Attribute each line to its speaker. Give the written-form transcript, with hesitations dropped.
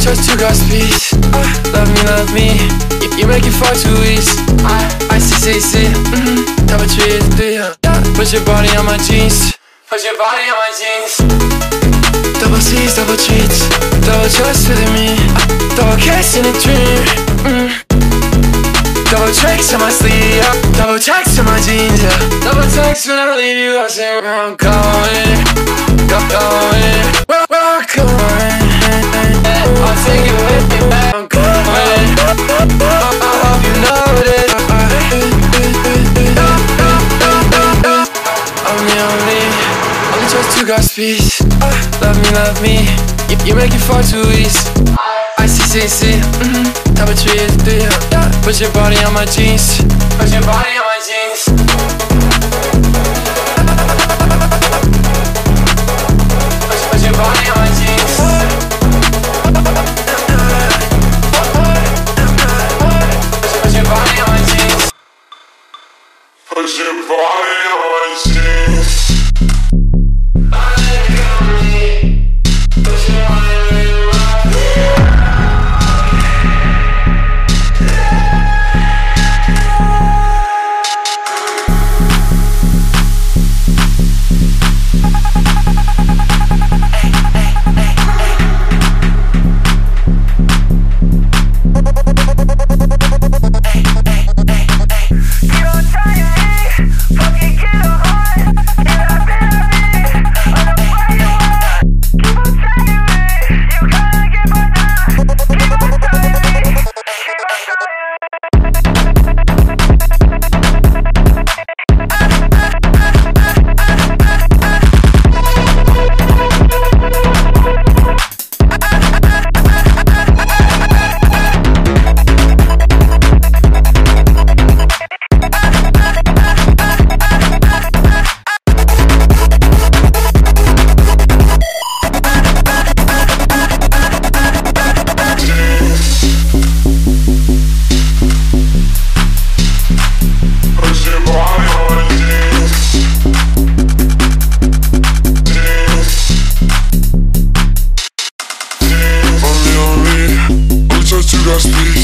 Speaker 1: trust you got speed. Love me, you make it far too easy. I see, double treat, yeah. Put your body on my jeans. Put your body on my jeans. Double C's, double treats, double trust with me. Double kiss in a dream. Double tricks in my sleeve, double checks in my jeans, yeah. Double text when I leave you, I say where I'm going, where I'm going. I'll take you with me back, I'm going. I hope you know this. Only trust you got speed. Love me, you make it far too easy. I see, double treat, yeah. Put your body on my jeans. Put your body on my jeans. Put your body on my jeans. Put your body on my jeans.
Speaker 2: Put your body on my jeans. You got speed.